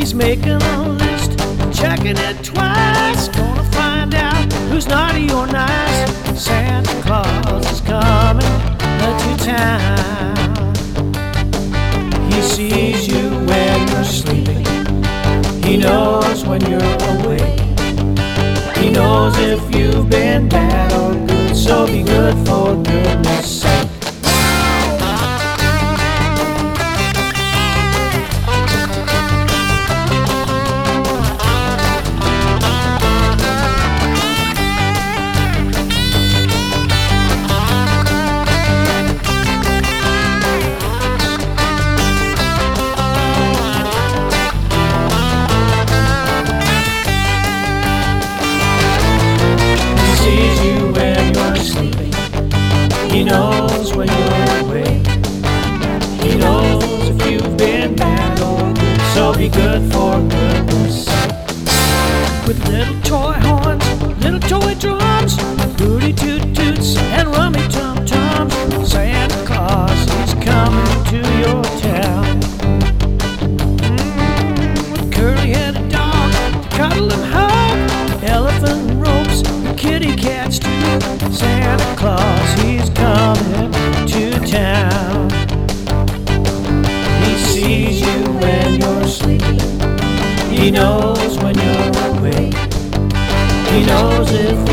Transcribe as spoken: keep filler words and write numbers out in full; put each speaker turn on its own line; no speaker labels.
He's making a list, checking it twice. Gonna find out who's naughty or nice. Santa Claus is coming to town. He sees you when you're sleeping. He knows when you're awake. He knows if you've been bad or good, so be good for goodness sake. He knows when you're awake. He knows if you've been bad or good, so be good for goodness sake. With little toy horns, little toy drums, booty toot toots and rummy tum tums, Santa Claus is coming to your town. Mm, with curly-headed dog to cuddle and hug, elephant ropes, and kitty cats too. Santa Claus, he's coming to town. He sees you when you're sleeping. He knows when you're awake. He knows if